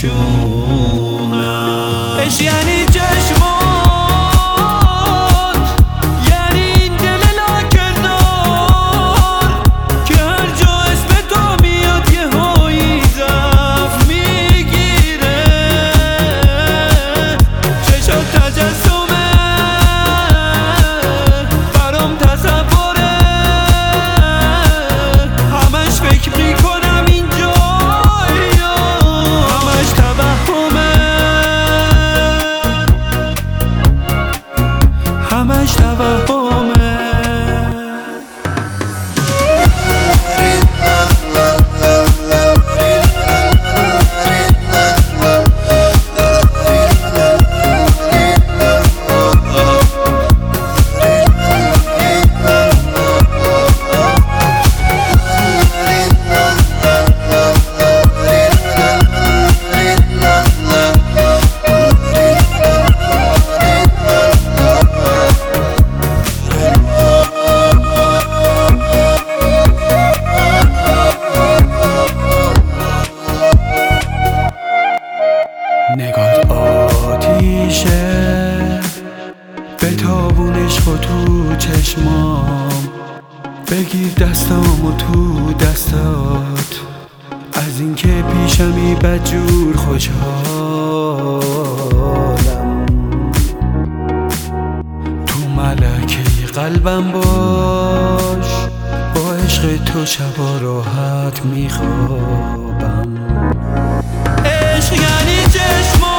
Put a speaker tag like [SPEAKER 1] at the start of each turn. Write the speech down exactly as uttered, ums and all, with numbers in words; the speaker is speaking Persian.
[SPEAKER 1] میشونم.
[SPEAKER 2] عشق یعنی چشمات، یعنی این دل لاکنار که هر جا اسم تو میاد یه هایی ضعف میگیره. چشات تجسمه برام تصوره، همش فکر میکنم اینجا یا همش توهمه، همش توهمه. نگات آتیشه به تابونش خود تو چشمام، بگیر دستامو تو دستات، از اینکه پیشمی بدجور خوشحالم. تو ملکه قلبم باش، با عشق تو شبا راحت میخوابم. عشق یعنی چشم